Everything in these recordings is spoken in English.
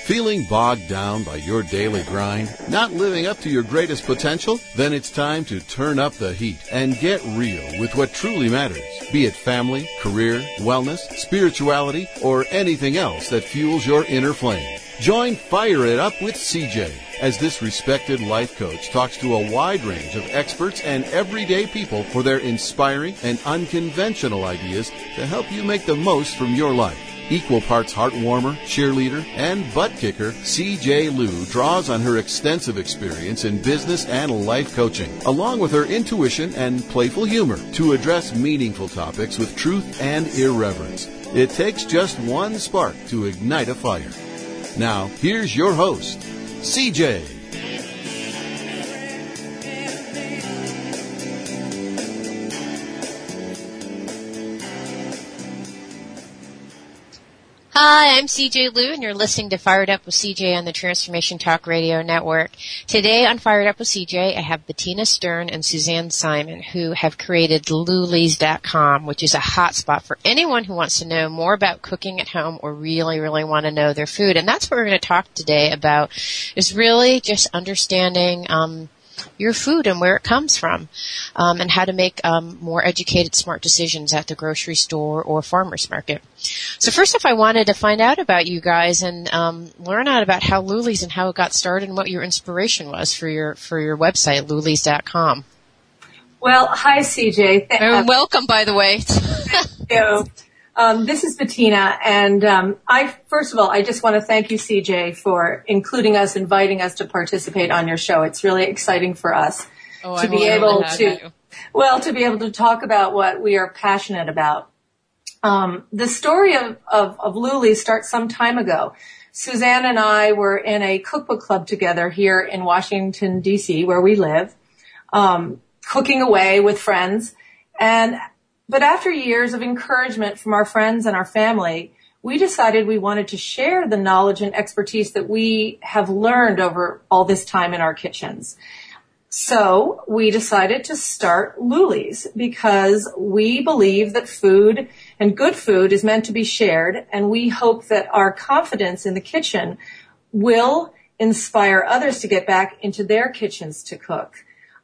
Feeling bogged down by your daily grind? Not living up to your greatest potential? Then it's time to turn up the heat and get real with what truly matters. Be it family, career, wellness, spirituality, or anything else that fuels your inner flame. Join Fire It Up with CJ as this respected life coach talks to a wide range of experts and everyday people for their inspiring and unconventional ideas to help you make the most from your life. Equal parts heartwarmer, cheerleader, and butt kicker, CJ Liu draws on her extensive experience in business and life coaching, along with her intuition and playful humor, to address meaningful topics with truth and irreverence. It takes just one spark to ignite a fire. Now, here's your host, CJ. Hi, I'm CJ Liu, and you're listening to Fired Up with CJ on the Transformation Talk Radio Network. Today on Fired Up with CJ, I have Bettina Stern and Suzanne Simon, who have created Lulies.com, which is a hotspot for anyone who wants to know more about cooking at home or really, really want to know their food. And that's what we're going to talk today about, is really just understanding your food and where it comes from, and how to make more educated, smart decisions at the grocery store or farmer's market. So first off, I wanted to find out about you guys and learn out about how Lulies and how it got started and what your inspiration was for your website, Lulies.com. Well, hi, CJ. Welcome, by the way. Thank you. This is Bettina, and first of all, I just want to thank you, CJ, for inviting us to participate on your show. It's really exciting for us to be able to talk about what we are passionate about. The story of Lulies starts some time ago. Suzanne and I were in a cookbook club together here in Washington, D.C., where we live, cooking away with friends, But after years of encouragement from our friends and our family, we decided we wanted to share the knowledge and expertise that we have learned over all this time in our kitchens. So we decided to start Lulies because we believe that food and good food is meant to be shared, and we hope that our confidence in the kitchen will inspire others to get back into their kitchens to cook.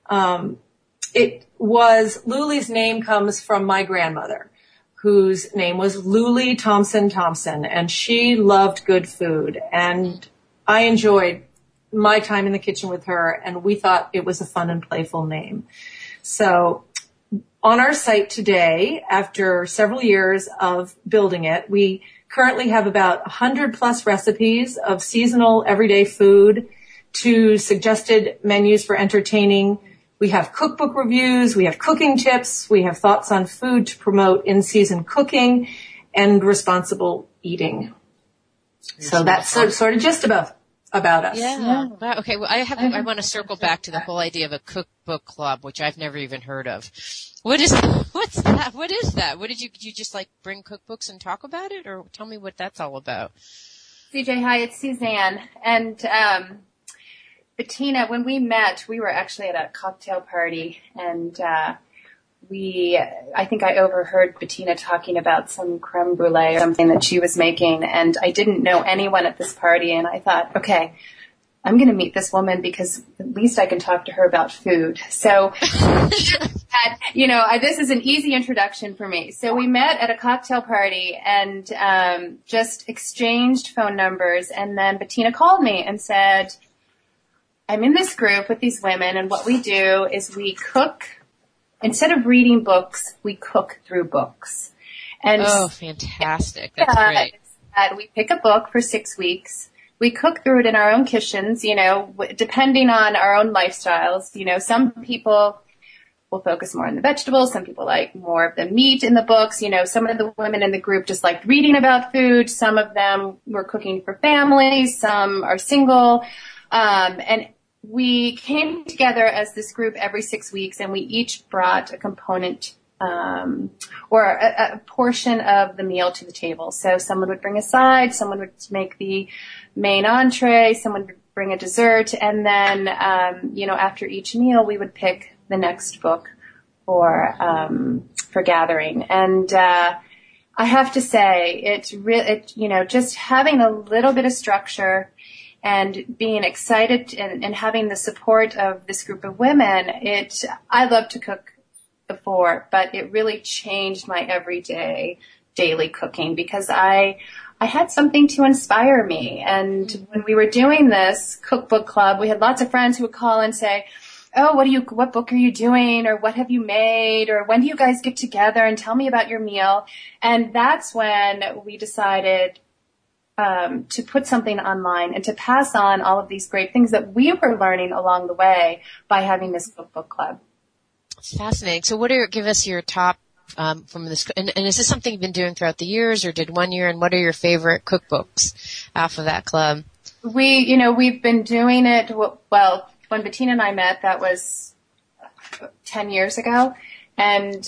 Lulies' name comes from my grandmother, whose name was Lulie Thompson Thompson, and she loved good food. And I enjoyed my time in the kitchen with her, and we thought it was a fun and playful name. So on our site today, after several years of building it, we currently have about 100 plus recipes of seasonal everyday food to suggested menus for entertaining. We have cookbook reviews, we have cooking tips, we have thoughts on food to promote in-season cooking and responsible eating. So that's sort of just about us. Yeah. Wow. Okay. Well, I want to circle back to the whole idea of a cookbook club, which I've never even heard of. What's that? What is that? Did you just like bring cookbooks and talk about it, or tell me what that's all about? CJ, hi, it's Suzanne. And, Bettina, when we met, we were actually at a cocktail party, and I think I overheard Bettina talking about some creme brulee or something that she was making, and I didn't know anyone at this party, and I thought, okay, I'm going to meet this woman because at least I can talk to her about food. So, this is an easy introduction for me. So we met at a cocktail party and just exchanged phone numbers, and then Bettina called me and said, I'm in this group with these women, and what we do is we cook. Instead of reading books, we cook through books. And fantastic. That's great. We pick a book for 6 weeks. We cook through it in our own kitchens, depending on our own lifestyles. Some people will focus more on the vegetables. Some people like more of the meat in the books. Some of the women in the group just liked reading about food. Some of them were cooking for families. Some are single. And we came together as this group every 6 weeks, and we each brought a component or a portion of the meal to the table. So someone would bring a side, someone would make the main entree, someone would bring a dessert, and then after each meal we would pick the next book for gathering. And I have to say, just having a little bit of structure and being excited and having the support of this group of women, I love to cook before, but it really changed my everyday, daily cooking because I had something to inspire me. And when we were doing this cookbook club, we had lots of friends who would call and say, oh, what book are you doing? Or what have you made? Or when do you guys get together and tell me about your meal? And that's when we decided to put something online and to pass on all of these great things that we were learning along the way by having this cookbook club. It's fascinating. So give us your top from this, and is this something you've been doing throughout the years or did one year, and what are your favorite cookbooks off of that club? We've been doing it, well, when Bettina and I met, that was 10 years ago, and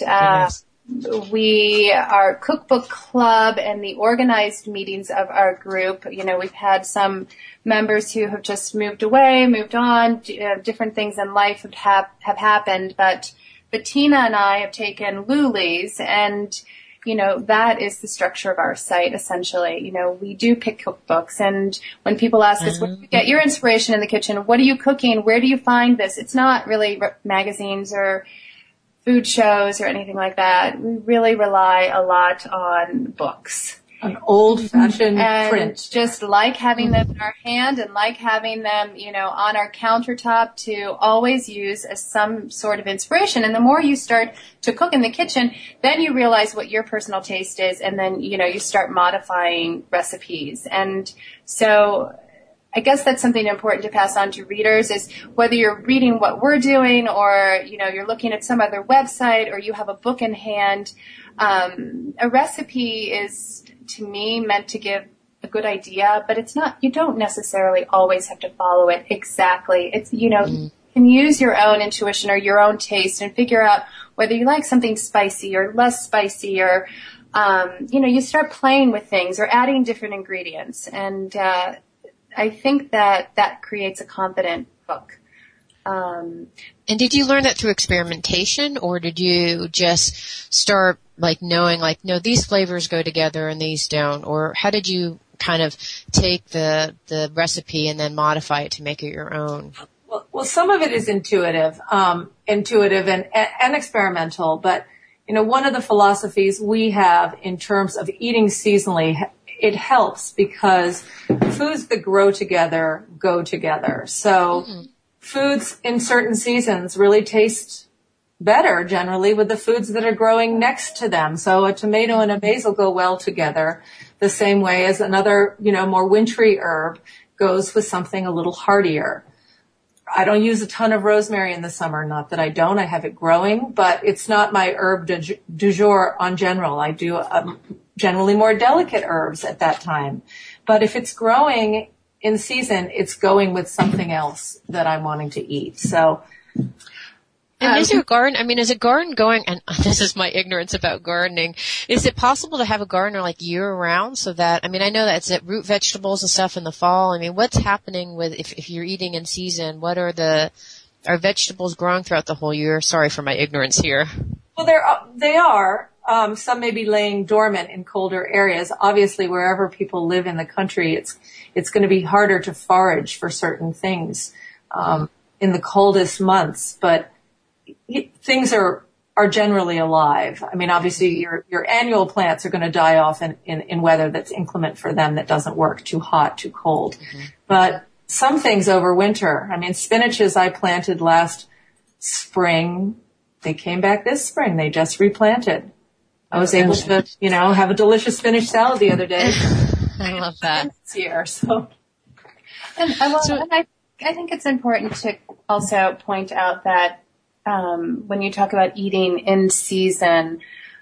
our cookbook club and the organized meetings of our group, we've had some members who have just moved away, moved on, different things in life have happened, but Bettina and I have taken Luli's, and that is the structure of our site, essentially. We do pick cookbooks, and when people ask us, where do you get your inspiration in the kitchen? What are you cooking? Where do you find this? It's not really magazines or food shows or anything like that. We really rely a lot on books. An old-fashioned print. Just like having them in our hand and like having them, on our countertop to always use as some sort of inspiration. And the more you start to cook in the kitchen, then you realize what your personal taste is, and then, you start modifying recipes. And so I guess that's something important to pass on to readers is whether you're reading what we're doing or, you're looking at some other website or you have a book in hand, a recipe is, to me, meant to give a good idea, but it's not, you don't necessarily always have to follow it exactly. It's, you can use your own intuition or your own taste and figure out whether you like something spicy or less spicy or, you start playing with things or adding different ingredients. And, I think that creates a confident book. And did you learn that through experimentation, or did you just start knowing no, these flavors go together and these don't? Or how did you kind of take the recipe and then modify it to make it your own? Well, some of it is intuitive and experimental. But, one of the philosophies we have in terms of eating seasonally, it helps because foods that grow together go together. So foods in certain seasons really taste better generally with the foods that are growing next to them. So a tomato and a basil go well together the same way as another, more wintry herb goes with something a little hardier. I don't use a ton of rosemary in the summer. Not that I don't. I have it growing, but it's not my herb du jour en general. I do generally more delicate herbs at that time. But if it's growing in season, it's going with something else that I'm wanting to eat. So, and is your garden, is a garden going, and this is my ignorance about gardening, is it possible to have a gardener year round so that, I know that it's root vegetables and stuff in the fall. What's happening with, if you're eating in season, are vegetables growing throughout the whole year? Sorry for my ignorance here. Well, they are. Some may be laying dormant in colder areas. Obviously, wherever people live in the country, it's going to be harder to forage for certain things, in the coldest months, but things are generally alive. Obviously your annual plants are going to die off in weather that's inclement for them, that doesn't work, too hot, too cold. But some things overwinter. Spinaches I planted last spring, they came back this spring. They just replanted. I was able to, have a delicious spinach salad the other day. I love that. This year, so. And I think it's important to also point out that when you talk about eating in season,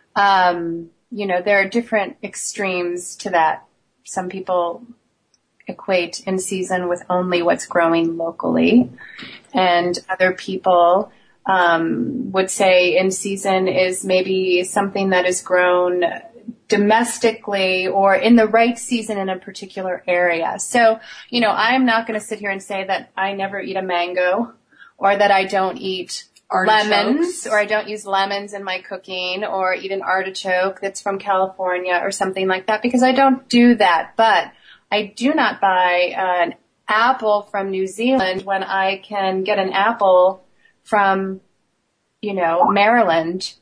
there are different extremes to that. Some people equate in season with only what's growing locally, and other people would say in season is maybe something that is grown domestically or in the right season in a particular area. So, I'm not going to sit here and say that I never eat a mango or that I don't eat lemons or I don't use lemons in my cooking or eat an artichoke that's from California or something like that, because I don't do that. But I do not buy apple from New Zealand when I can get an apple from, Maryland,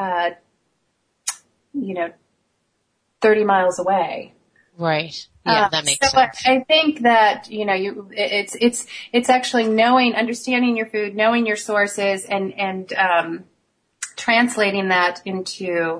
30 miles away. Right. Yeah, that makes sense. I think that, it's actually understanding your food, knowing your sources, and translating that into,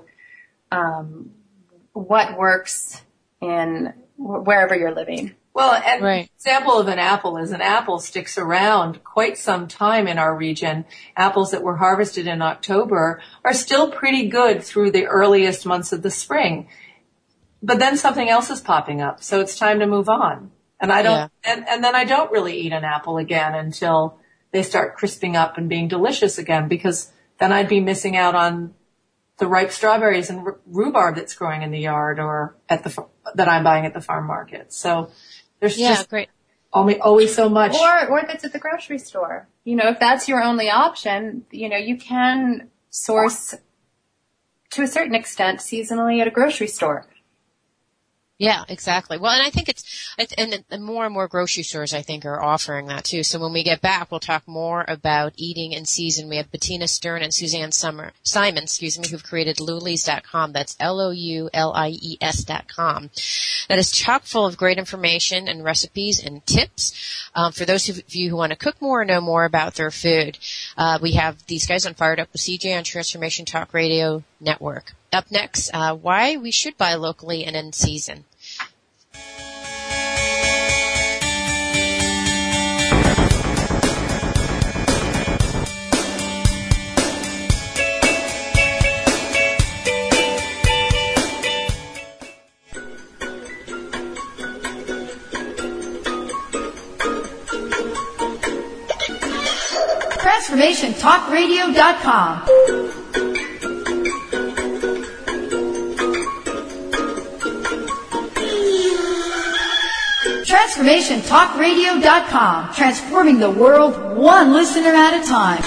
what works in wherever you're living. Well, and an example of an apple sticks around quite some time in our region. Apples that were harvested in October are still pretty good through the earliest months of the spring. But then something else is popping up, so it's time to move on. And and then I don't really eat an apple again until they start crisping up and being delicious again, because then I'd be missing out on the ripe strawberries and rhubarb that's growing in the yard or that I'm buying at the farm market. So there's always so much. Or that's at the grocery store. If that's your only option, you can source to a certain extent seasonally at a grocery store. Yeah, exactly. Well, and I think and more and more grocery stores, I think, are offering that too. So when we get back, we'll talk more about eating in season. We have Bettina Stern and Suzanne Simon, who've created Loulies.com. That's LOULIES.com. That is chock full of great information and recipes and tips. For those of you who want to cook more or know more about their food, we have these guys on Fired Up with CJ on Transformation Talk Radio Network. Up next, why we should buy locally and in season. TransformationTalkRadio.com. TransformationTalkRadio.com. Transforming the world one listener at a time.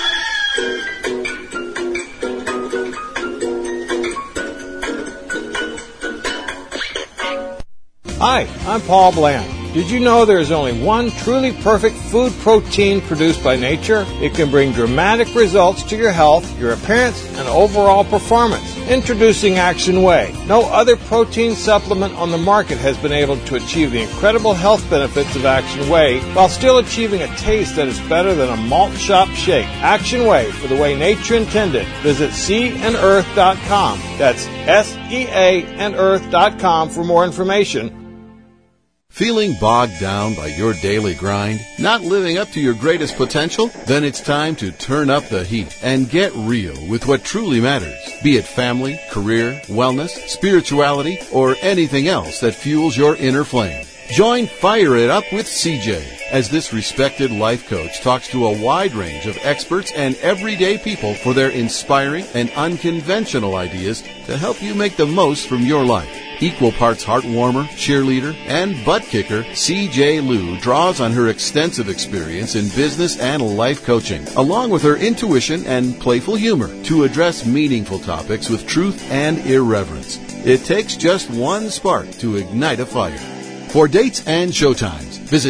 Hi, I'm Paul Bland. Did you know there is only one truly perfect food protein produced by nature? It can bring dramatic results to your health, your appearance, and overall performance. Introducing Action Whey. No other protein supplement on the market has been able to achieve the incredible health benefits of Action Whey while still achieving a taste that is better than a malt shop shake. Action Whey, for the way nature intended. Visit seaandearth.com. That's SEAandearth.com for more information. Feeling bogged down by your daily grind? Not living up to your greatest potential? Then it's time to turn up the heat and get real with what truly matters. Be it family, career, wellness, spirituality, or anything else that fuels your inner flame. Join Fire It Up with CJ as this respected life coach talks to a wide range of experts and everyday people for their inspiring and unconventional ideas to help you make the most from your life. Equal parts heart warmer, cheerleader, and butt kicker, CJ Liu draws on her extensive experience in business and life coaching, along with her intuition and playful humor, to address meaningful topics with truth and irreverence. It takes just one spark to ignite a fire. For dates and showtimes, visit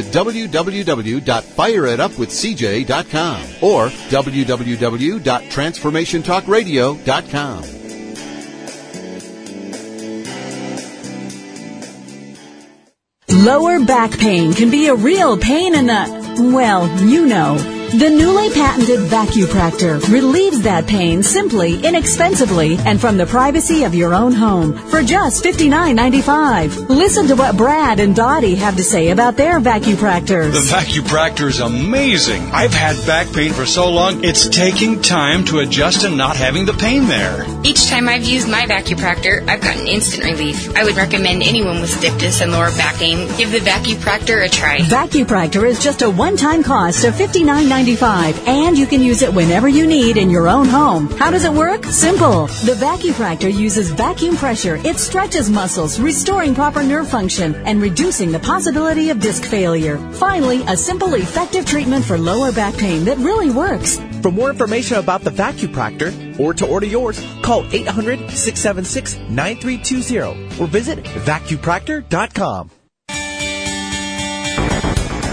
www.fireitupwithcj.com or www.transformationtalkradio.com. Lower back pain can be a real pain in the, well, you know. The newly patented Vacupractor relieves that pain simply, inexpensively, and from the privacy of your own home for just $59.95. Listen to what Brad and Dottie have to say about their Vacupractors. The Vacupractor is amazing. I've had back pain for so long, it's taking time to adjust and not having the pain there. Each time I've used my Vacupractor, I've gotten instant relief. I would recommend anyone with stiffness and lower back pain give the Vacupractor a try. Vacupractor is just a one-time cost of $59.95, and you can use it whenever you need in your own home. How does it work? Simple. The Vacupractor uses vacuum pressure. It stretches muscles, restoring proper nerve function and reducing the possibility of disc failure. Finally, a simple, effective treatment for lower back pain that really works. For more information about the Vacupractor or to order yours, call 800-676-9320 or visit vacupractor.com.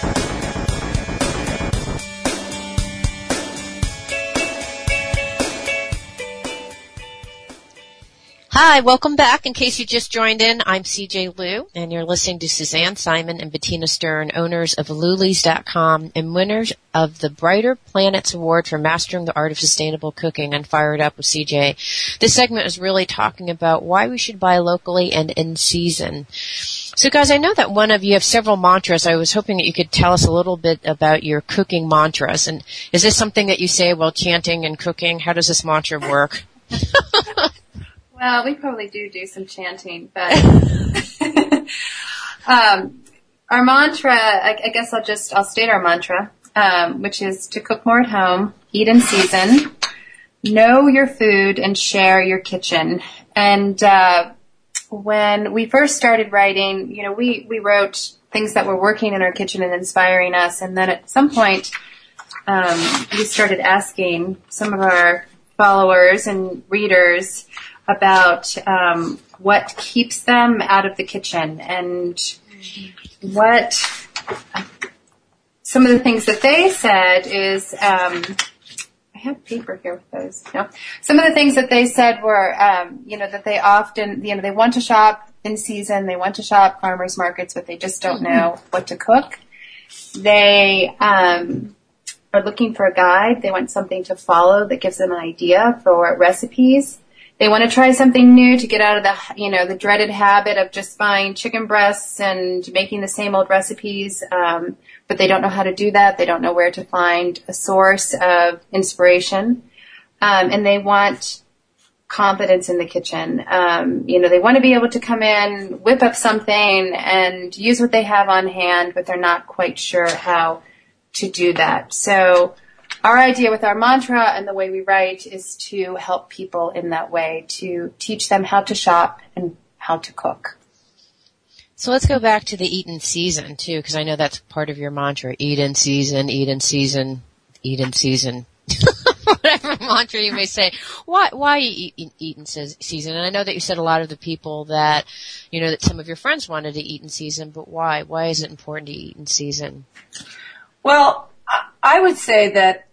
Hi, welcome back. In case you just joined in, I'm CJ Liu, and you're listening to Suzanne Simon and Bettina Stern, owners of Lulies.com and winners of the Brighter Planets Award for Mastering the Art of Sustainable Cooking on Fired Up with CJ. This segment is really talking about why we should buy locally and in season. So guys, I know that one of you have several mantras. I was hoping that you could tell us a little bit about your cooking mantras. And is this something that you say while chanting and cooking? How does this mantra work? Well, we probably do some chanting, but our mantra, I guess I'll state our mantra, which is to cook more at home, eat in season, know your food, and share your kitchen. And when we first started writing, we wrote things that were working in our kitchen and inspiring us. And then at some point, we started asking some of our followers and readers about what keeps them out of the kitchen and what some of the things that they said is I have paper here with those. No. Some of the things that they said were that they often they want to shop in season, they want to shop farmers markets, but they just don't know what to cook. They are looking for a guide. They want something to follow that gives them an idea for recipes. They want to try something new to get out of the dreaded habit of just buying chicken breasts and making the same old recipes. But they don't know how to do that. They don't know where to find a source of inspiration. And they want confidence in the kitchen. They want to be able to come in, whip up something and use what they have on hand, but they're not quite sure how to do that. So our idea with our mantra and the way we write is to help people in that way, to teach them how to shop and how to cook. So let's go back to the eat in season, too, because I know that's part of your mantra. Eat in season, eat in season, eat in season. Whatever mantra you may say. Why eat in season? And I know that you said a lot of the people that, that some of your friends wanted to eat in season, but why? Why is it important to eat in season? Well, I would say that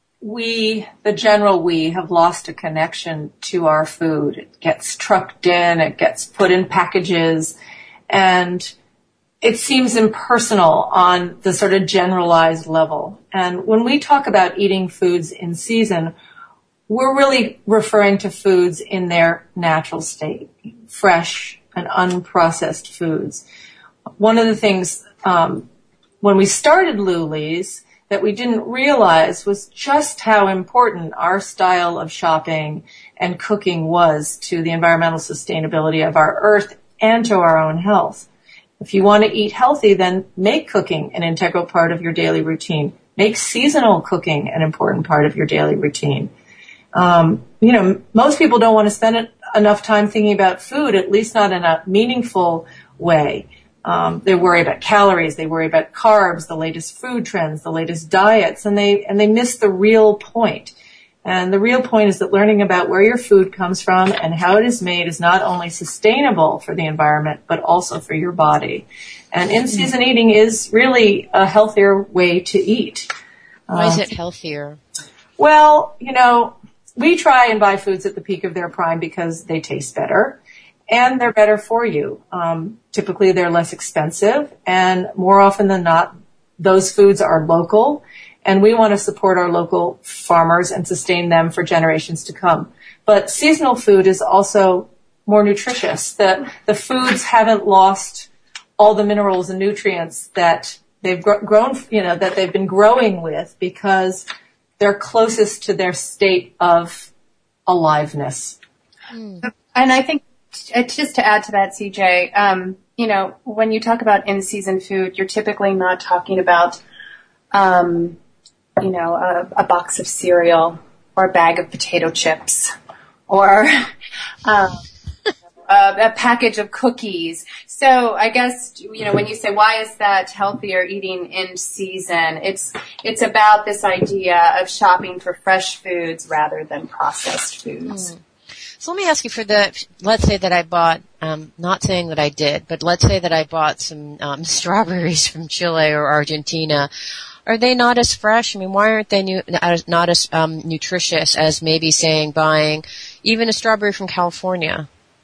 we have lost a connection to our food. It gets trucked in, it gets put in packages, and it seems impersonal on the sort of generalized level. And when we talk about eating foods in season, we're really referring to foods in their natural state, fresh and unprocessed foods. One of the things when we started Lulies that we didn't realize was just how important our style of shopping and cooking was to the environmental sustainability of our earth and to our own health. If you want to eat healthy, then make cooking an integral part of your daily routine. Make seasonal cooking an important part of your daily routine. Most people don't want to spend enough time thinking about food, at least not in a meaningful way. They worry about calories, they worry about carbs, the latest food trends, the latest diets, and they miss the real point. And the real point is that learning about where your food comes from and how it is made is not only sustainable for the environment, but also for your body. And in-season eating is really a healthier way to eat. Why is it healthier? Well, we try and buy foods at the peak of their prime because they taste better. And they're better for you. Typically they're less expensive, and more often than not, those foods are local, and we want to support our local farmers and sustain them for generations to come. But seasonal food is also more nutritious. The foods haven't lost all the minerals and nutrients that they've grown, that they've been growing with, because they're closest to their state of aliveness. And I think just to add to that, CJ, when you talk about in-season food, you're typically not talking about, a box of cereal or a bag of potato chips or a package of cookies. So I guess, when you say why is that healthier eating in season, it's about this idea of shopping for fresh foods rather than processed foods. So let me ask you let's say that I bought, not saying that I did, but let's say that I bought some strawberries from Chile or Argentina. Are they not as fresh? I mean, why aren't they not as nutritious as maybe saying buying even a strawberry from California?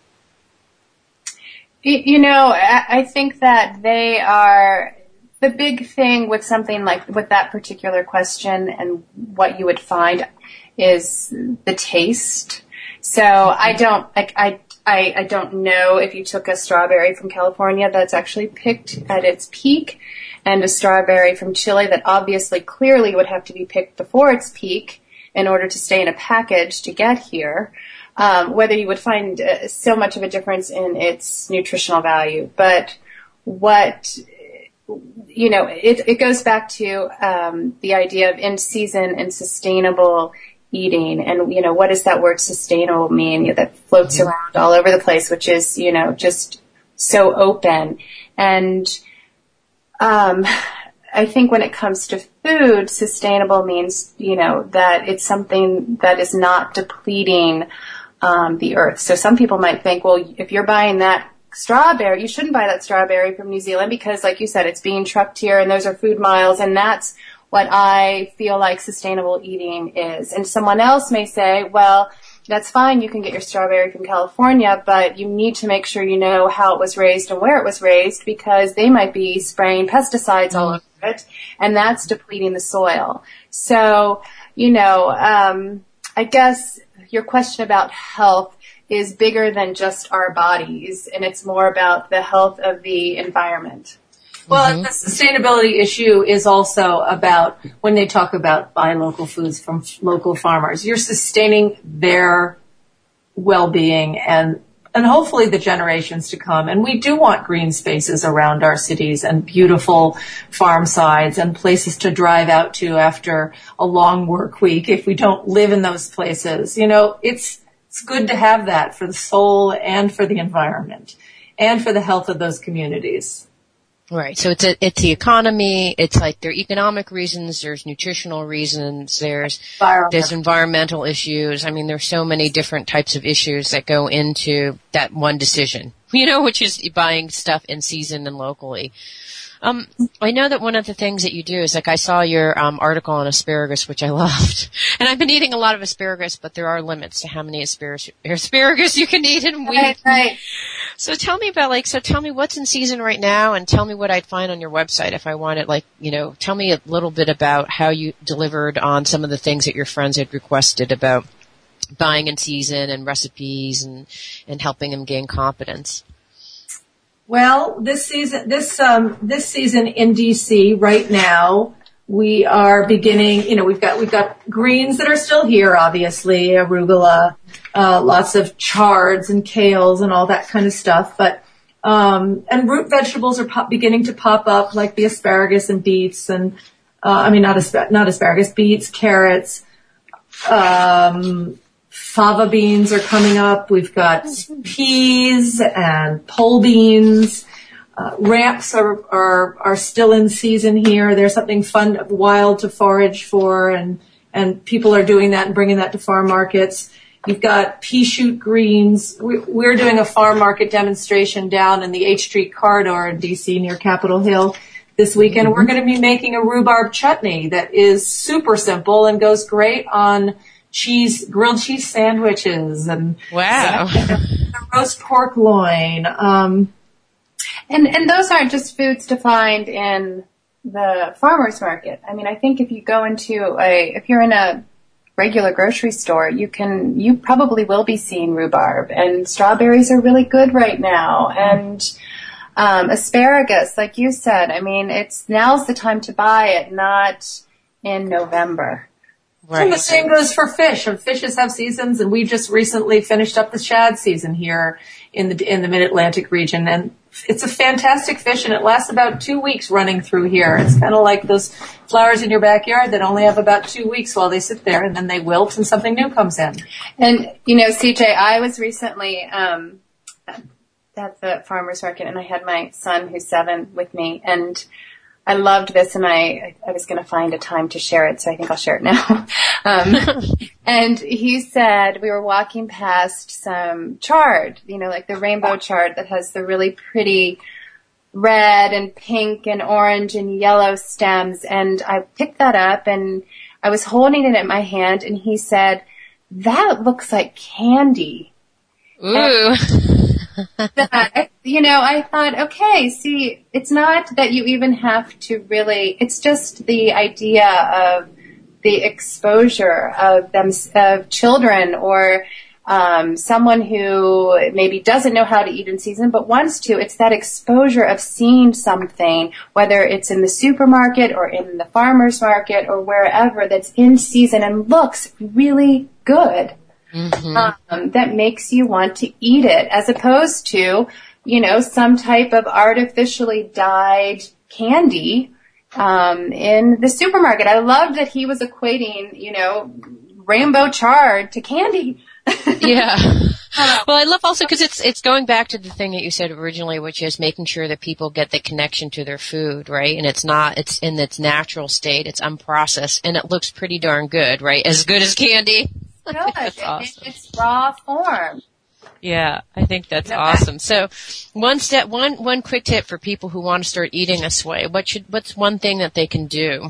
I think that they are the big thing with something like with that particular question, and what you would find is the taste. So I don't know if you took a strawberry from California that's actually picked at its peak, and a strawberry from Chile that obviously clearly would have to be picked before its peak in order to stay in a package to get here. Whether you would find so much of a difference in its nutritional value. But it goes back to the idea of in season and sustainable eating. And, what does that word sustainable mean? That floats around all over the place, which is, just so open. And I think when it comes to food, sustainable means, that it's something that is not depleting the earth. So some people might think, well, if you're buying that strawberry, you shouldn't buy that strawberry from New Zealand because, like you said, it's being trucked here and those are food miles, and that's what I feel like sustainable eating is. And someone else may say, well, that's fine, you can get your strawberry from California, but you need to make sure you know how it was raised and where it was raised, because they might be spraying pesticides all over it, and that's depleting the soil. So, I guess your question about health is bigger than just our bodies, and it's more about the health of the environment. Well, the sustainability issue is also about when they talk about buy local foods from local farmers, you're sustaining their well-being and hopefully the generations to come. And we do want green spaces around our cities and beautiful farm sides and places to drive out to after a long work week if we don't live in those places. It's good to have that for the soul and for the environment and for the health of those communities. Right. So it's the economy. It's like there are economic reasons. There's nutritional reasons. There's environmental issues. I mean, there's so many different types of issues that go into that one decision, which is buying stuff in season and locally. I know that one of the things that you do is, like, I saw your article on asparagus, which I loved. And I've been eating a lot of asparagus, but there are limits to how many asparagus you can eat in a week. Right. So tell me what's in season right now, and tell me what I'd find on your website if I wanted, tell me a little bit about how you delivered on some of the things that your friends had requested about buying in season and recipes and helping them gain confidence. Well, this season in DC right now, we are beginning, we've got greens that are still here, obviously, arugula, lots of chards and kales and all that kind of stuff, but, and root vegetables are beginning to pop up, like the asparagus and beets and, not asparagus, beets, carrots, fava beans are coming up. We've got peas and pole beans. Ramps are still in season here. There's something fun, wild to forage for, and people are doing that and bringing that to farm markets. You've got pea shoot greens. We're doing a farm market demonstration down in the H Street corridor in DC near Capitol Hill this weekend. We're going to be making a rhubarb chutney that is super simple and goes great on grilled cheese sandwiches and roast pork loin. And those aren't just foods to find in the farmer's market. I mean, I think if you go if you're in a regular grocery store, you probably will be seeing rhubarb, and strawberries are really good right now. And, asparagus, like you said, I mean, now's the time to buy it, not in November. Right. And the same goes for fish. And fishes have seasons, and we just recently finished up the shad season here in the Mid-Atlantic region. And it's a fantastic fish, and it lasts about 2 weeks running through here. It's kind of like those flowers in your backyard that only have about 2 weeks while they sit there, and then they wilt and something new comes in. And, CJ, I was recently at the farmer's market, and I had my son, who's 7, with me, and I loved this, and I was going to find a time to share it, so I think I'll share it now. And he said, we were walking past some chard, like the rainbow chard that has the really pretty red and pink and orange and yellow stems. And I picked that up, and I was holding it in my hand, and he said, that looks like candy. Ooh. that, I thought, okay, see, it's not that you even have to really, it's just the idea of the exposure of children or someone who maybe doesn't know how to eat in season but wants to. It's that exposure of seeing something, whether it's in the supermarket or in the farmer's market or wherever, that's in season and looks really good. Mm-hmm. That makes you want to eat it, as opposed to, some type of artificially dyed candy in the supermarket. I loved that he was equating, rainbow chard to candy. Yeah. Well, I love also because it's going back to the thing that you said originally, which is making sure that people get the connection to their food, right? And it's in its natural state, it's unprocessed, and it looks pretty darn good, right? As good as candy. Good. That's awesome. It's raw form. Yeah, I think that's awesome. So, one quick tip for people who want to start eating this way. What's one thing that they can do?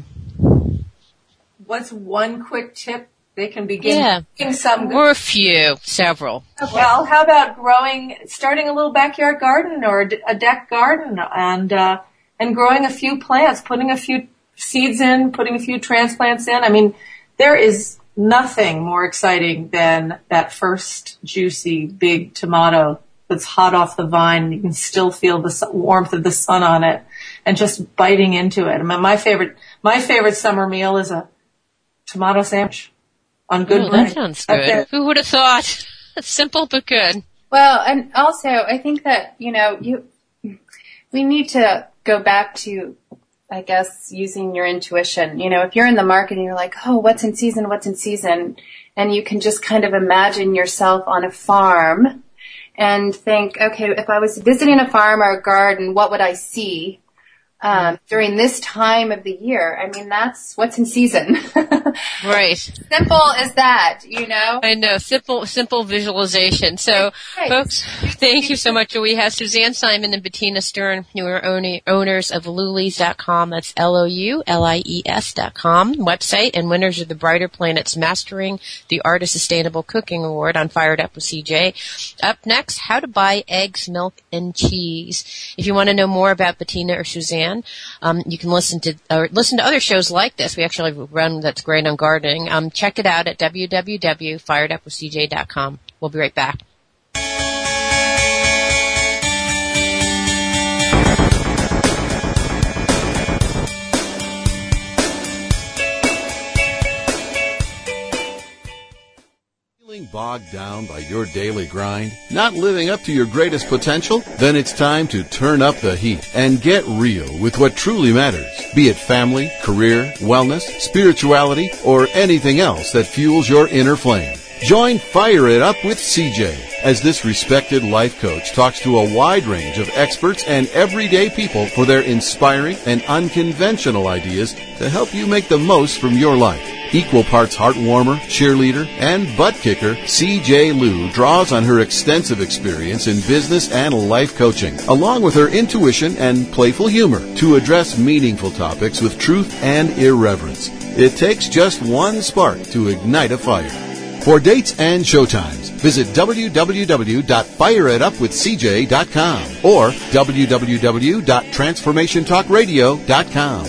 What's one quick tip they can begin? Yeah, or a few, several. Okay. Well, how about starting a little backyard garden or a deck garden, and growing a few plants, putting a few seeds in, putting a few transplants in. I mean, there is nothing more exciting than that first juicy big tomato that's hot off the vine. You can still feel the warmth of the sun on it, and just biting into it. I mean, my favorite summer meal is a tomato sandwich on good bread. That sounds good. Who would have thought? Simple but good. Well, and also I think that we need to go back to, I guess, using your intuition. If you're in the market and you're like, oh, what's in season? And you can just kind of imagine yourself on a farm and think, okay, if I was visiting a farm or a garden, what would I see during this time of the year? I mean, that's what's in season. Right. Simple as that, I know. Simple visualization. So, folks, thank you so much. We have Suzanne Simon and Bettina Stern, who are owners of Loulies.com. That's LOULIES.com website, and winners of the Brighter Planets Mastering the Art of Sustainable Cooking Award on Fired Up with CJ. Up next, how to buy eggs, milk, and cheese. If you want to know more about Bettina or Suzanne, you can listen to other shows like this. We actually run that's great on gardening. Check it out at www.firedupwithcj.com. We'll be right back. Feeling bogged down by your daily grind? Not living up to your greatest potential? Then it's time to turn up the heat and get real with what truly matters. Be it family, career, wellness, spirituality, or anything else that fuels your inner flame. Join Fire It Up with CJ as this respected life coach talks to a wide range of experts and everyday people for their inspiring and unconventional ideas to help you make the most from your life. Equal parts heartwarmer, cheerleader, and butt kicker, CJ Liu draws on her extensive experience in business and life coaching, along with her intuition and playful humor, to address meaningful topics with truth and irreverence. It takes just one spark to ignite a fire. For dates and showtimes, visit www.fireitupwithcj.com or www.transformationtalkradio.com.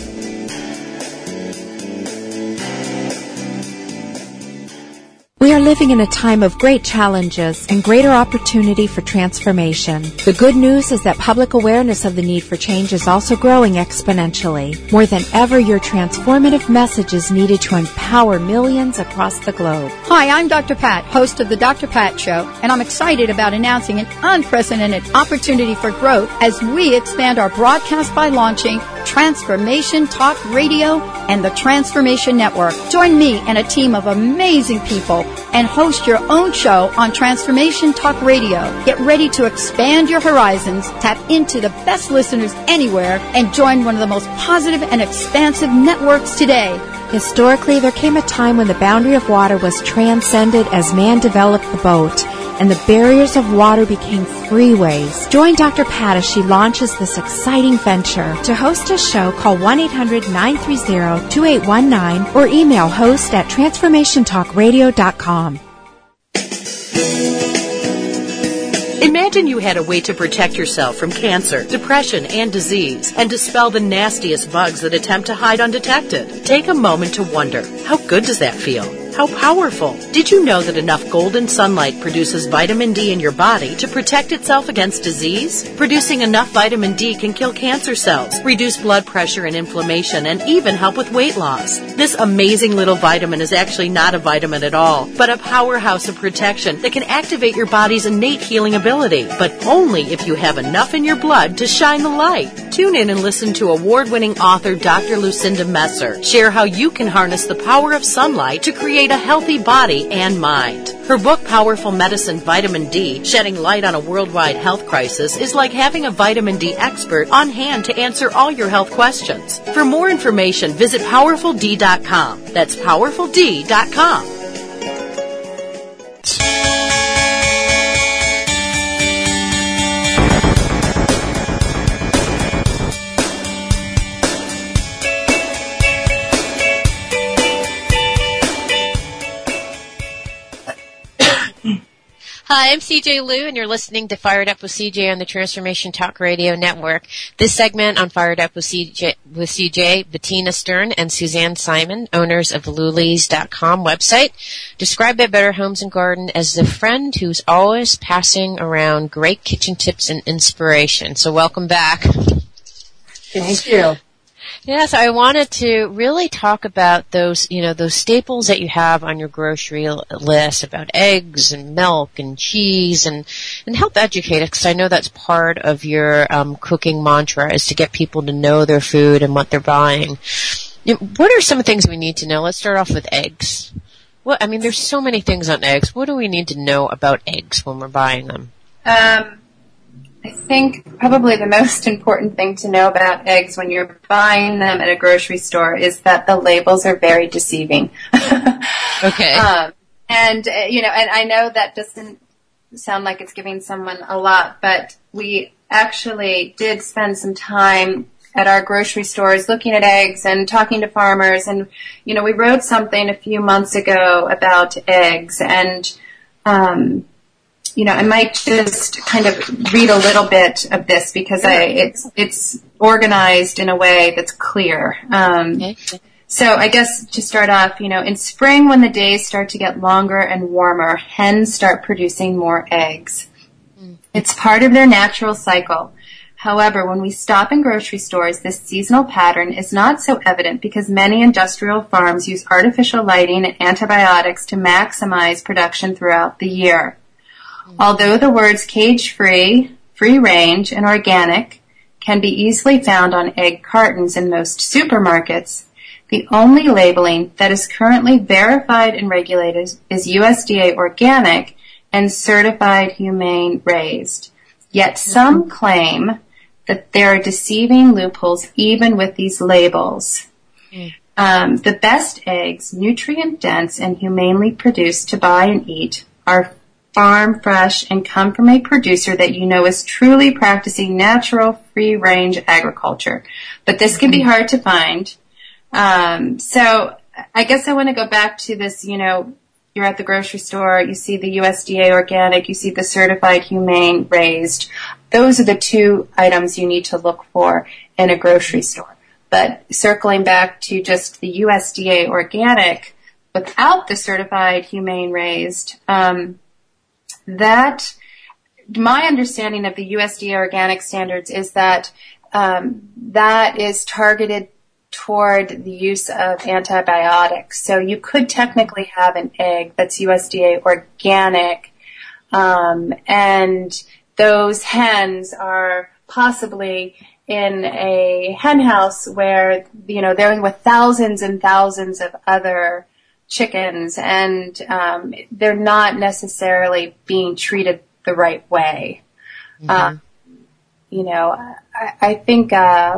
We are living in a time of great challenges and greater opportunity for transformation. The good news is that public awareness of the need for change is also growing exponentially. More than ever, your transformative message is needed to empower millions across the globe. Hi, I'm Dr. Pat, host of the Dr. Pat Show, and I'm excited about announcing an unprecedented opportunity for growth as we expand our broadcast by launching Transformation Talk Radio and the Transformation Network. Join me and a team of amazing people and host your own show on Transformation Talk Radio. Get ready to expand your horizons, tap into the best listeners anywhere, and join one of the most positive and expansive networks today. Historically, there came a time when the boundary of water was transcended as man developed the boat, and the barriers of water became freeways. Join Dr. Pat as she launches this exciting venture. To host a show, call 1-800-930-2819 or email host@transformationtalkradio.com. Imagine you had a way to protect yourself from cancer, depression, and disease, and dispel the nastiest bugs that attempt to hide undetected. Take a moment to wonder, how good does that feel? How powerful. Did you know that enough golden sunlight produces vitamin D in your body to protect itself against disease? Producing enough vitamin D can kill cancer cells, reduce blood pressure and inflammation, and even help with weight loss. This amazing little vitamin is actually not a vitamin at all, but a powerhouse of protection that can activate your body's innate healing ability, but only if you have enough in your blood to shine the light. Tune in and listen to award-winning author Dr. Lucinda Messer share how you can harness the power of sunlight to create a healthy body and mind. Her book, Powerful Medicine Vitamin D, Shedding Light on a Worldwide Health Crisis, is like having a vitamin D expert on hand to answer all your health questions. For more information, visit PowerfulD.com. That's PowerfulD.com. Hi, I'm CJ Liu, and you're listening to Fired Up with CJ on the Transformation Talk Radio Network. This segment on Fired Up with CJ, Bettina Stern and Suzanne Simon, owners of the Lulies.com website, describe their Better Homes and Garden as the friend who's always passing around great kitchen tips and inspiration. So welcome back. Thank you. Yes, I wanted to really talk about those staples that you have on your grocery list about eggs and milk and cheese and help educate us, because I know that's part of your cooking mantra is to get people to know their food and what they're buying. What are some things we need to know? Let's start off with eggs. There's so many things on eggs. What do we need to know about eggs when we're buying them? I think probably the most important thing to know about eggs when you're buying them at a grocery store is that the labels are very deceiving. Okay. And I know that doesn't sound like it's giving someone a lot, but we actually did spend some time at our grocery stores looking at eggs and talking to farmers. And, we wrote something a few months ago about eggs, and, I might just kind of read a little bit of this because it's organized in a way that's clear. So I guess to start off, in spring when the days start to get longer and warmer, hens start producing more eggs. It's part of their natural cycle. However, when we stop in grocery stores, this seasonal pattern is not so evident because many industrial farms use artificial lighting and antibiotics to maximize production throughout the year. Although the words cage-free, free-range, and organic can be easily found on egg cartons in most supermarkets, the only labeling that is currently verified and regulated is USDA organic and certified humane raised. Yet some claim that there are deceiving loopholes even with these labels. The best eggs, nutrient-dense and humanely produced to buy and eat, are farm fresh and come from a producer that is truly practicing natural free-range agriculture. But this can be hard to find. So I guess I want to go back to this, you're at the grocery store, you see the USDA organic, you see the certified humane raised. Those are the two items you need to look for in a grocery store. But circling back to just the USDA organic without the certified humane raised, that my understanding of the USDA organic standards is that that is targeted toward the use of antibiotics. So you could technically have an egg that's USDA organic, and those hens are possibly in a hen house where, they're with thousands and thousands of other chickens, and they're not necessarily being treated the right way. I think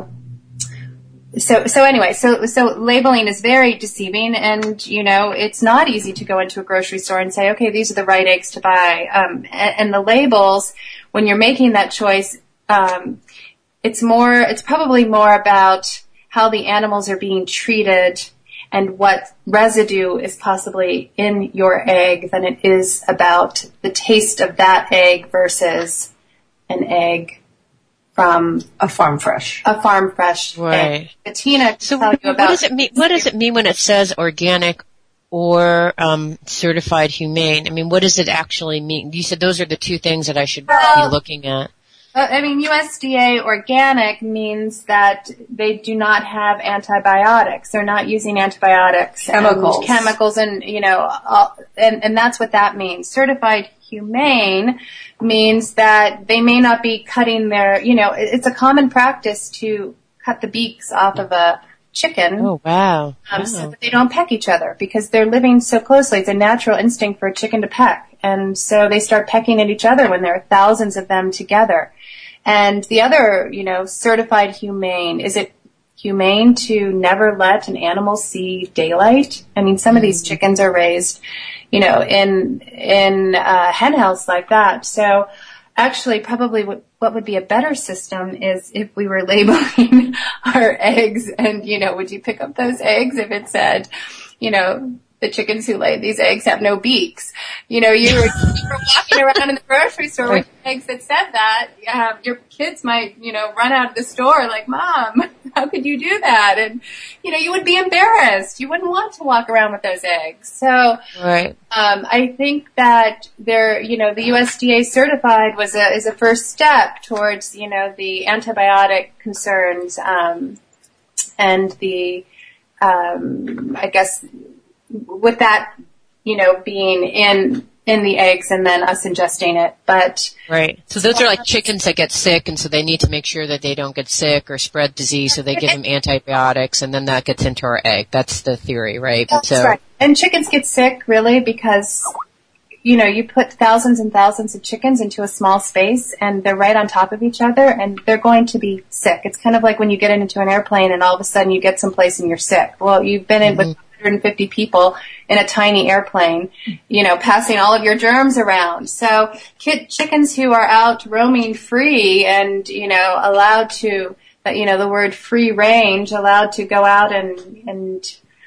so labeling is very deceiving, and it's not easy to go into a grocery store and say, okay, these are the right eggs to buy. And the labels, when you're making that choice, it's probably more about how the animals are being treated and what residue is possibly in your egg than it is about the taste of that egg versus an egg from a farm fresh. Right. Egg. Bettina, so what does it mean? What does it mean when it says organic or certified humane? I mean, what does it actually mean? You said those are the two things that I should be looking at. USDA organic means that they do not have antibiotics. They're not using antibiotics, chemicals, and and that's what that means. Certified humane means that they may not be cutting their, it's a common practice to cut the beaks off of a chicken. Oh, wow. So that they don't peck each other because they're living so closely. It's a natural instinct for a chicken to peck. And so they start pecking at each other when there are thousands of them together. And the other, certified humane, is it humane to never let an animal see daylight? I mean, some of these chickens are raised, in a hen house like that. So actually probably what would be a better system is if we were labeling our eggs and, would you pick up those eggs if it said, the chickens who lay these eggs have no beaks. You were walking around in the grocery store with eggs that said that. Your kids might, run out of the store like, Mom, how could you do that? And, you would be embarrassed. You wouldn't want to walk around with those eggs. So, right. I think that the USDA certified is a first step towards, the antibiotic concerns, and the, I guess, with that, being in the eggs and then us ingesting it, but. Right. So those are like chickens that get sick, and so they need to make sure that they don't get sick or spread disease, so they give them antibiotics, and then that gets into our egg. That's the theory, right? That's right. And chickens get sick, really, because, you put thousands and thousands of chickens into a small space, and they're right on top of each other, and they're going to be sick. It's kind of like when you get into an airplane, and all of a sudden you get someplace and you're sick. Well, you've been in with 150 people in a tiny airplane, passing all of your germs around. So chickens who are out roaming free and, allowed to, the word free range, allowed to go out and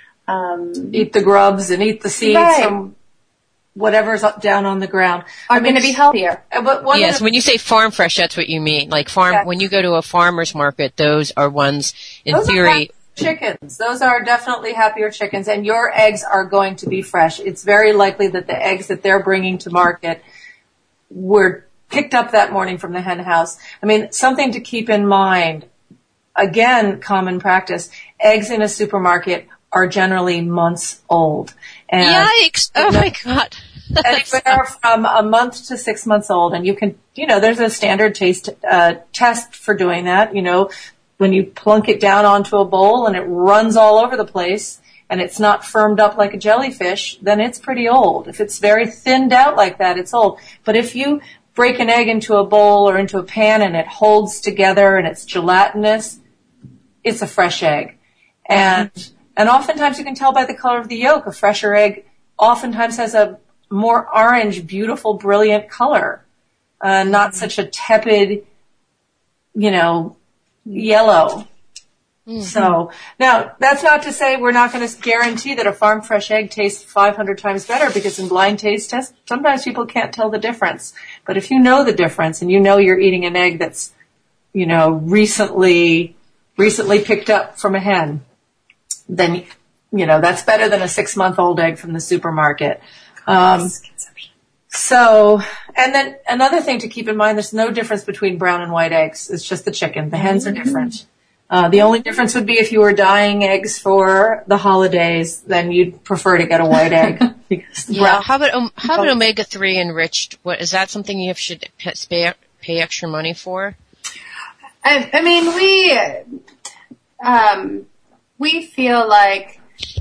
eat the grubs and eat the seeds from whatever's down on the ground are going to be healthier. But when you say farm fresh, that's what you mean. Like when you go to a farmer's market, those are ones in theory. Chickens. Those are definitely happier chickens, and your eggs are going to be fresh. It's very likely that the eggs that they're bringing to market were picked up that morning from the hen house. I mean, something to keep in mind, again, common practice, eggs in a supermarket are generally months old. And yikes! Oh my God. Anywhere from a month to 6 months old, and you can, there's a standard taste test for doing that, when you plunk it down onto a bowl and it runs all over the place and it's not firmed up like a jellyfish, then it's pretty old. If it's very thinned out like that, it's old. But if you break an egg into a bowl or into a pan and it holds together and it's gelatinous, it's a fresh egg. And oftentimes you can tell by the color of the yolk, a fresher egg oftentimes has a more orange, beautiful, brilliant color. Not such a tepid, yellow. Mm-hmm. So now that's not to say we're not going to guarantee that a farm fresh egg tastes 500 times better, because in blind taste tests, sometimes people can't tell the difference. But if you know the difference and you're eating an egg that's, recently picked up from a hen, then, that's better than a 6-month-old egg from the supermarket. So, and then another thing to keep in mind, there's no difference between brown and white eggs. It's just the chicken. The hens are different. The only difference would be if you were dyeing eggs for the holidays, then you'd prefer to get a white egg. How about omega-3 enriched? What, is that something you should pay extra money for? I mean, we feel like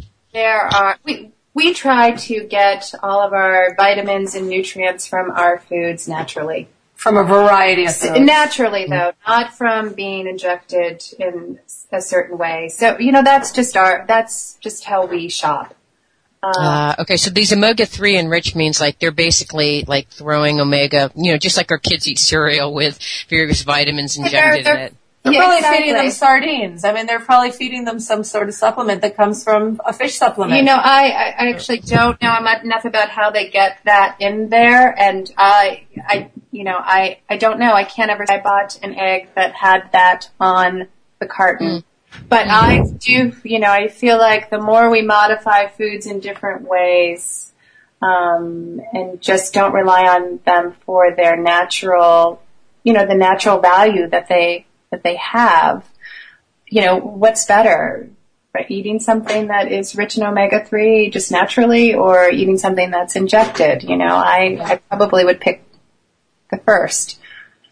we try to get all of our vitamins and nutrients from our foods naturally. From a variety of foods. Naturally, though, not from being injected in a certain way. So, that's just how we shop. Okay, so these omega-3 enriched means like they're basically like throwing omega, just like our kids eat cereal with various vitamins injected in it. They're probably feeding them sardines. I mean, they're probably feeding them some sort of supplement that comes from a fish supplement. You know, I actually don't know enough about how they get that in there, and I don't know. I can't ever say I bought an egg that had that on the carton. But I do, I feel like the more we modify foods in different ways, and just don't rely on them for their natural, the natural value that they have, what's better? Right? Eating something that is rich in omega-3 just naturally, or eating something that's injected? I probably would pick the first.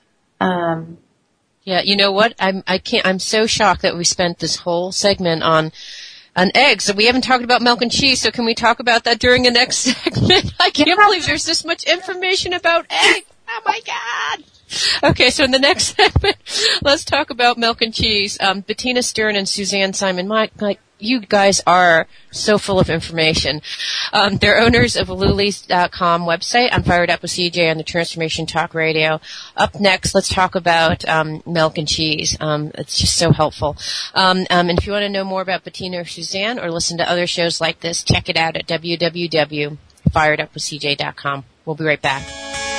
Yeah, you know what? I'm so shocked that we spent this whole segment on eggs. So we haven't talked about milk and cheese, so can we talk about that during the next segment? I can't believe there's this much information about eggs. Oh my God. Okay, so in the next segment, let's talk about milk and cheese. Bettina Stern and Suzanne Simon, you guys are so full of information. They're owners of Lulies.com website. I'm Fired Up with CJ on the Transformation Talk Radio. Up next, let's talk about milk and cheese. It's just so helpful. And if you want to know more about Bettina or Suzanne or listen to other shows like this, check it out at www.firedupwithcj.com. We'll be right back.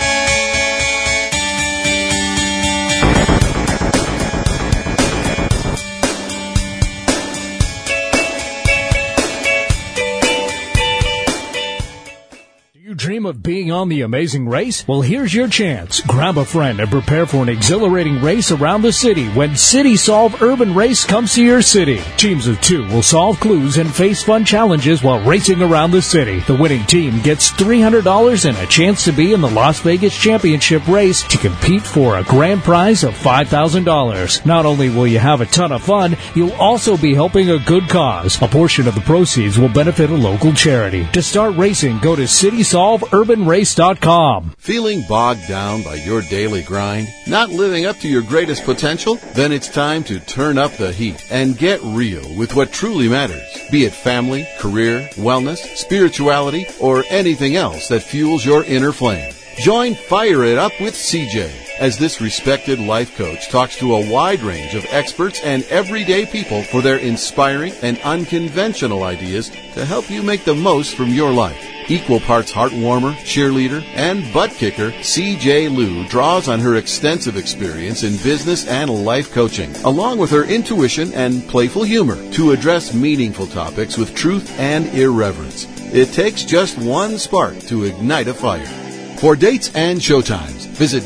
You dream of being on The Amazing Race? Well, here's your chance. Grab a friend and prepare for an exhilarating race around the city when City Solve Urban Race comes to your city. Teams of 2 will solve clues and face fun challenges while racing around the city. The winning team gets $300 and a chance to be in the Las Vegas Championship race to compete for a grand prize of $5,000. Not only will you have a ton of fun, you'll also be helping a good cause. A portion of the proceeds will benefit a local charity. To start racing, go to CitySolveUrbanRace.com. Feeling bogged down by your daily grind? Not living up to your greatest potential? Then it's time to turn up the heat and get real with what truly matters. Be it family, career, wellness, spirituality, or anything else that fuels your inner flame. Join Fire It Up with CJ as this respected life coach talks to a wide range of experts and everyday people for their inspiring and unconventional ideas to help you make the most from your life. Equal parts heartwarmer, cheerleader, and butt kicker, CJ Liu draws on her extensive experience in business and life coaching, along with her intuition and playful humor, to address meaningful topics with truth and irreverence. It takes just one spark to ignite a fire. For dates and showtimes, visit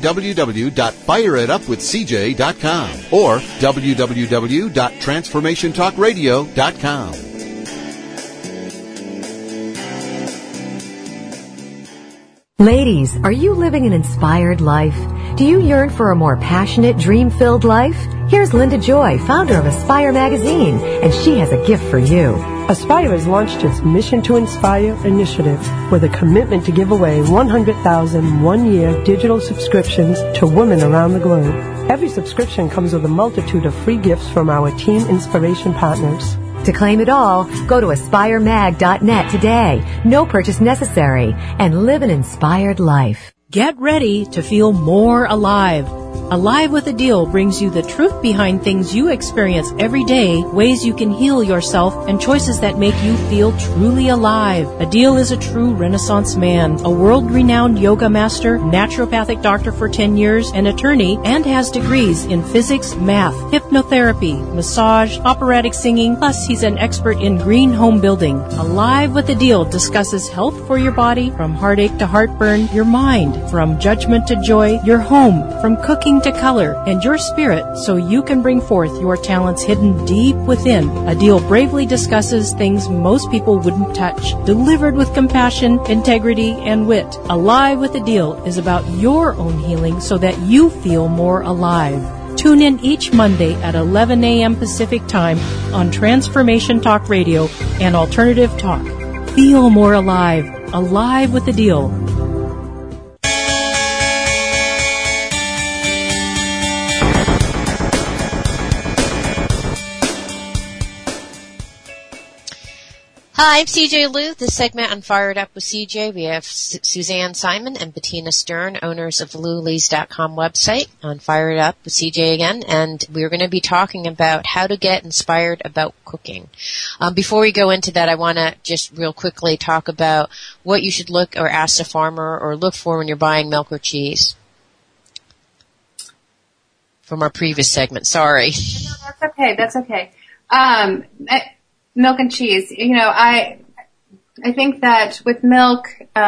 www.fireitupwithcj.com or www.transformationtalkradio.com. Ladies, are you living an inspired life? Do you yearn for a more passionate, dream-filled life? Here's Linda Joy, founder of Aspire Magazine, and she has a gift for you. Aspire has launched its Mission to Inspire initiative with a commitment to give away 100,000 one-year digital subscriptions to women around the globe. Every subscription comes with a multitude of free gifts from our team inspiration partners. To claim it all, go to aspiremag.net today. No purchase necessary, and live an inspired life. Get ready to feel more alive. Alive with a Deal brings you the truth behind things you experience every day, ways you can heal yourself, and choices that make you feel truly alive. A Deal is a true Renaissance man, a world-renowned yoga master, naturopathic doctor for 10 years, an attorney, and has degrees in physics, math, hypnotherapy, massage, operatic singing, plus he's an expert in green home building. Alive with a Deal discusses health for your body, from heartache to heartburn, your mind, from judgment to joy, your home, from cooking to color, and your spirit, so you can bring forth your talents hidden deep within. A Deal bravely discusses things most people wouldn't touch, delivered with compassion, integrity, and wit. Alive with a Deal is about your own healing so that you feel more alive. Tune in each Monday at 11 a.m. Pacific Time on Transformation Talk Radio and Alternative Talk. Feel more alive. Alive with a Deal. Hi, I'm CJ Liu. This segment on Fired Up with CJ, we have Suzanne Simon and Bettina Stern, owners of Lulies.com website, on Fired Up with CJ again, and we're going to be talking about how to get inspired about cooking. Before we go into that, I want to just real quickly talk about what you should look or ask the farmer or look for when you're buying milk or cheese. From our previous segment, sorry. No, that's okay. Milk and cheese. I think that with milk,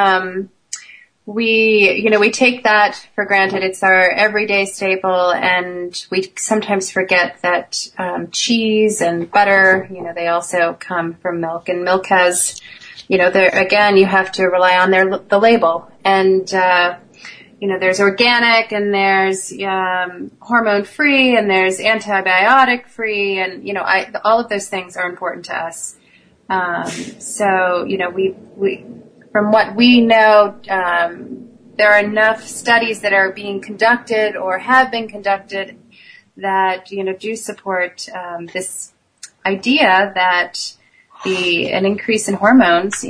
we take that for granted. It's our everyday staple, and we sometimes forget that cheese and butter, they also come from milk. And milk has, again, you have to rely on the label. And there's organic, and there's hormone-free, and there's antibiotic-free, and all of those things are important to us. So we from what we know, there are enough studies that are being conducted or have been conducted that do support this idea that an increase in hormones,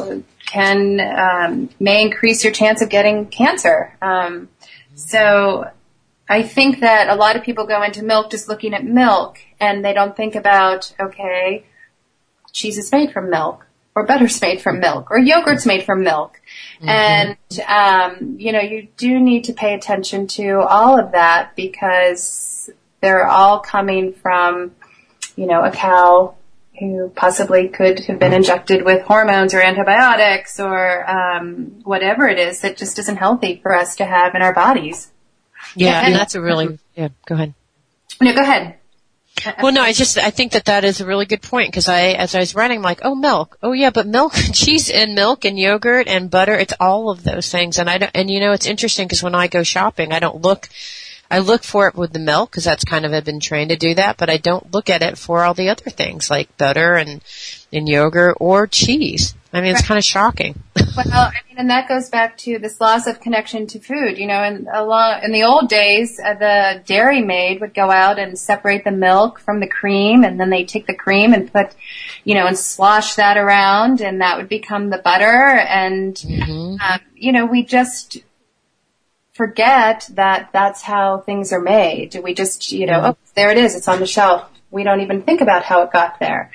may increase your chance of getting cancer. So I think that a lot of people go into milk just looking at milk, and they don't think about, okay, cheese is made from milk, or butter's made from milk, or yogurt's made from milk. Mm-hmm. And, you do need to pay attention to all of that, because they're all coming from, a cow who possibly could have been injected with hormones or antibiotics or whatever it is that just isn't healthy for us to have in our bodies. Yeah, and that's a really, go ahead. No, go ahead. Well, no, I think that is a really good point, because as I was writing, I'm like, oh, milk. Oh, yeah, but milk, cheese and milk and yogurt and butter, it's all of those things. And it's interesting, because when I go shopping, I look for it with the milk, because that's kind of, I've been trained to do that, but I don't look at it for all the other things like butter and yogurt or cheese. I mean, it's kind of shocking. Well, and that goes back to this loss of connection to food. In the old days, the dairy maid would go out and separate the milk from the cream, and then they take the cream and put, and slosh that around, and that would become the butter. And, we just forget that that's how things are made. We just, oh, there it is. It's on the shelf. We don't even think about how it got there.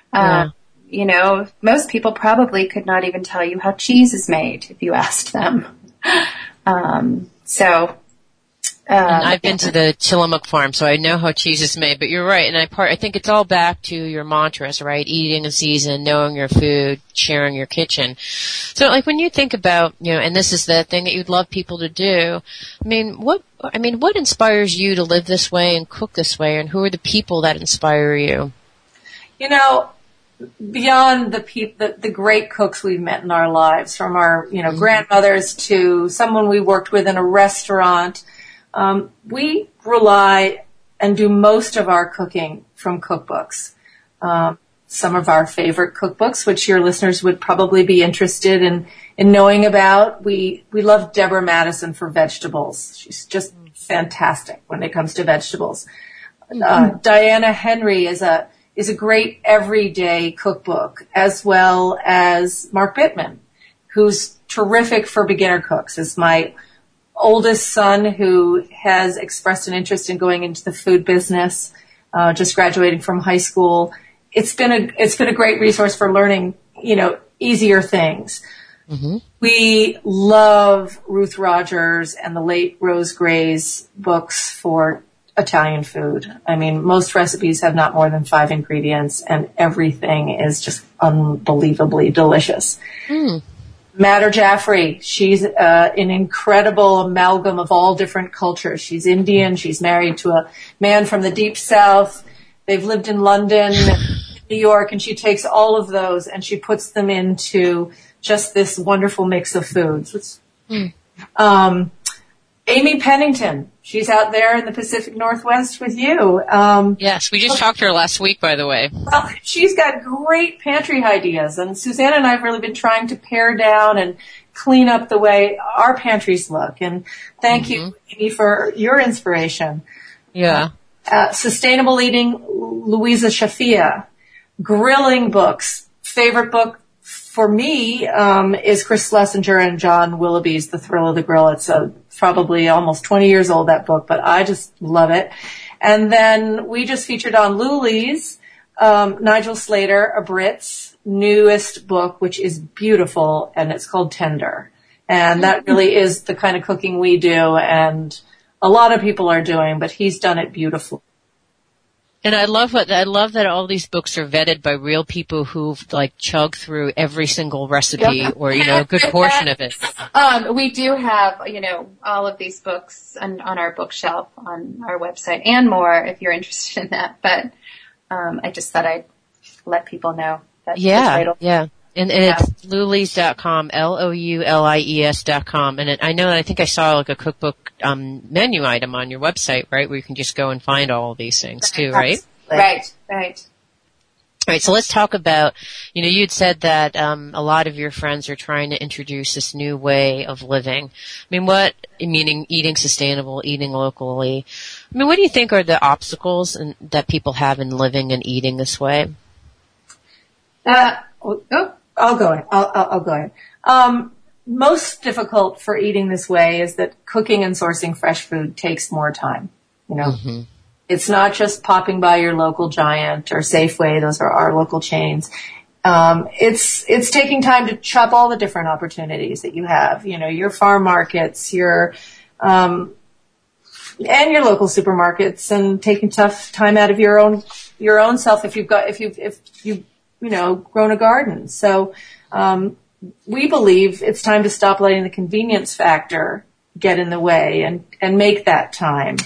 Most people probably could not even tell you how cheese is made if you asked them. I've been to the Tillamook farm, so I know how cheese is made, but you're right. And I think it's all back to your mantras, right? Eating in season, knowing your food, sharing your kitchen. So like when you think about, and this is the thing that you'd love people to do, what inspires you to live this way and cook this way, and who are the people that inspire you? Beyond the great cooks we've met in our lives, from our, grandmothers to someone we worked with in a restaurant, we rely and do most of our cooking from cookbooks. Some of our favorite cookbooks, which your listeners would probably be interested in knowing about. We love Deborah Madison for vegetables. She's just fantastic when it comes to vegetables. Diana Henry is a great everyday cookbook, as well as Mark Bittman, who's terrific for beginner cooks. Is my oldest son, who has expressed an interest in going into the food business, just graduating from high school. It's been a great resource for learning, easier things. Mm-hmm. We love Ruth Rogers and the late Rose Gray's books for Italian food. I mean, most recipes have not more than 5 ingredients, and everything is just unbelievably delicious. Madder Jaffrey, she's an incredible amalgam of all different cultures. She's Indian. She's married to a man from the Deep South. They've lived in London, New York, and she takes all of those and she puts them into just this wonderful mix of foods. Amy Pennington, she's out there in the Pacific Northwest with you. Yes, we just talked to her last week, by the way. Well, she's got great pantry ideas, and Suzanne and I have really been trying to pare down and clean up the way our pantries look. And thank you, Amy, for your inspiration. Yeah. Sustainable Eating, Louisa Shafia. Grilling books. favorite book for me is Chris Schlesinger and John Willoughby's The Thrill of the Grill. It's probably almost 20 years old, that book, but I just love it. And then we just featured on Luli's Nigel Slater, a Brit's newest book, which is beautiful, and it's called Tender. And that really is the kind of cooking we do, and a lot of people are doing, but he's done it beautifully. And I love that all these books are vetted by real people who've chugged through every single recipe or, a good portion of it. We do have, all of these books on our bookshelf on our website and more if you're interested in that. But, I just thought I'd let people know that. Yeah. And it's Lulies.com, Loulies.com. And I think I saw a cookbook menu item on your website, right, where you can just go and find all of these things too, right? Right. All right, so let's talk about, you had said that a lot of your friends are trying to introduce this new way of living. Meaning eating sustainable, eating locally. What do you think are the obstacles that people have in living and eating this way? I'll go ahead. Most difficult for eating this way is that cooking and sourcing fresh food takes more time. Mm-hmm. It's not just popping by your local Giant or Safeway. Those are our local chains. It's taking time to shop all the different opportunities that you have. Your farm markets, and your local supermarkets, and taking tough time out of your own self if you've grown a garden. So, we believe it's time to stop letting the convenience factor get in the way and make that time,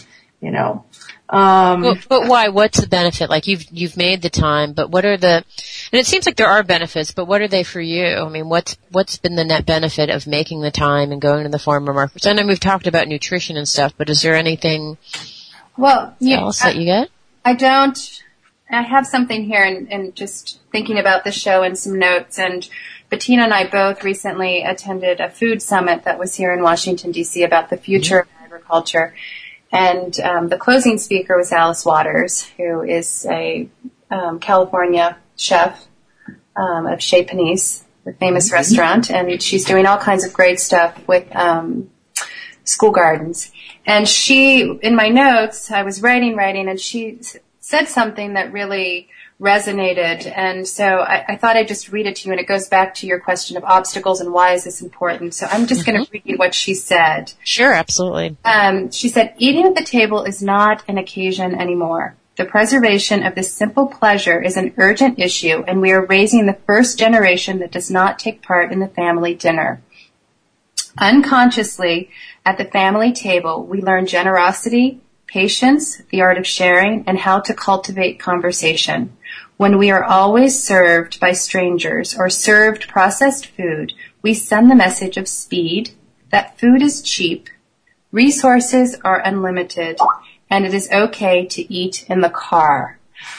But why? What's the benefit? You've made the time, but what are and it seems like there are benefits, but what are they for you? What's been the net benefit of making the time and going to the farmer markets? I know we've talked about nutrition and stuff, but is there anything else that you get? I don't. I have something here and just thinking about the show and some notes, and Bettina and I both recently attended a food summit that was here in Washington, D.C. about the future of agriculture. And the closing speaker was Alice Waters, who is a California chef of Chez Panisse, the famous restaurant, and she's doing all kinds of great stuff with school gardens. And she, in my notes, I was writing, and she said something that really resonated, and so I thought I'd just read it to you, and it goes back to your question of obstacles and why is this important. So I'm just going to read you what she said. Sure, absolutely. She said, eating at the table is not an occasion anymore. The preservation of this simple pleasure is an urgent issue, and we are raising the first generation that does not take part in the family dinner. Unconsciously, at the family table, we learn generosity, patience, the art of sharing, and how to cultivate conversation. When we are always served by strangers or served processed food, we send the message of speed, that food is cheap, resources are unlimited, and it is okay to eat in the car.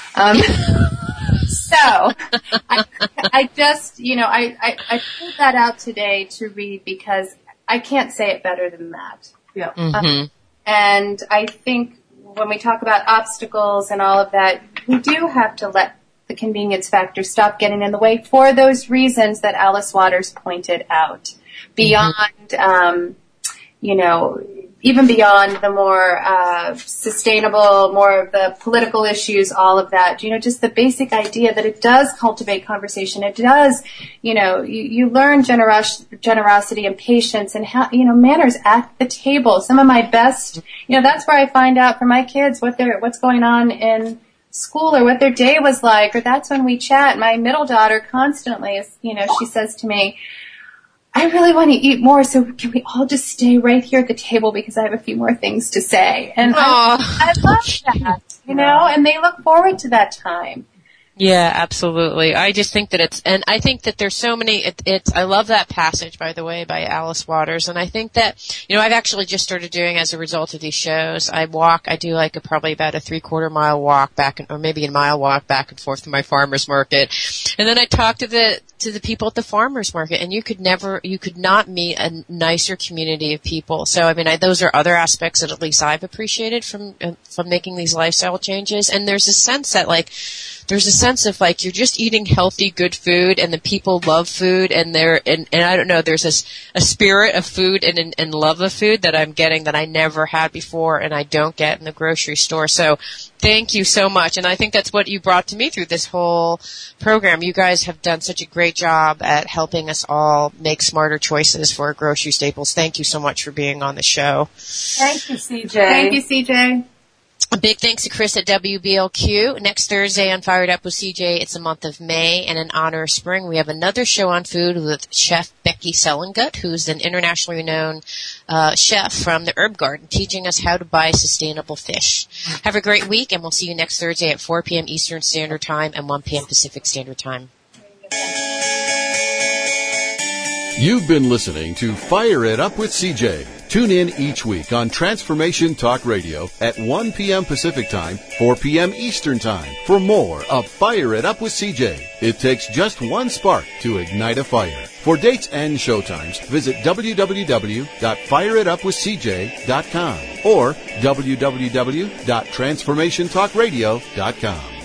So, I just, I pulled that out today to read because I can't say it better than that. Yeah. Mm-hmm. And I think when we talk about obstacles and all of that, we do have to let the convenience factor stop getting in the way for those reasons that Alice Waters pointed out. Beyond, even beyond the more sustainable, more of the political issues, all of that, just the basic idea that it does cultivate conversation. It does, you learn generosity and patience and how, manners at the table. Some of my best, that's where I find out from my kids what's going on in school or what their day was like, or that's when we chat. My middle daughter constantly, she says to me, I really want to eat more, so can we all just stay right here at the table because I have a few more things to say. And I love that, and they look forward to that time. Yeah, absolutely. I just think that and I think that there's so many, I love that passage, by the way, by Alice Waters, and I think that, I've actually just started doing, as a result of these shows, I do probably about a 3/4 mile walk back, or maybe a mile walk back and forth to my farmer's market, And then I talked to the people at the farmers market, and you could not meet a nicer community of people. So, I mean, those are other aspects that at least I've appreciated from making these lifestyle changes. And there's a sense that, like, you're just eating healthy, good food, and the people love food, and I don't know, there's a spirit of food and love of food that I'm getting that I never had before, and I don't get in the grocery store. So thank you so much. And I think that's what you brought to me through this whole program. You guys have done such a great job at helping us all make smarter choices for our grocery staples. Thank you so much for being on the show. Thank you, CJ. Thank you, CJ. A big thanks to Chris at WBLQ. Next Thursday on Fired Up with CJ, it's the month of May, and in honor of spring, we have another show on food with Chef Becky Sellengut, who's an internationally renowned chef from the Herb Garden, teaching us how to buy sustainable fish. Have a great week, and we'll see you next Thursday at 4 p.m. Eastern Standard Time and 1 p.m. Pacific Standard Time. You've been listening to Fire It Up with CJ. Tune in each week on Transformation Talk Radio at 1 p.m. Pacific Time, 4 p.m. Eastern Time for more of Fire It Up with CJ. It takes just one spark to ignite a fire. For dates and showtimes, visit www.fireitupwithcj.com or www.transformationtalkradio.com.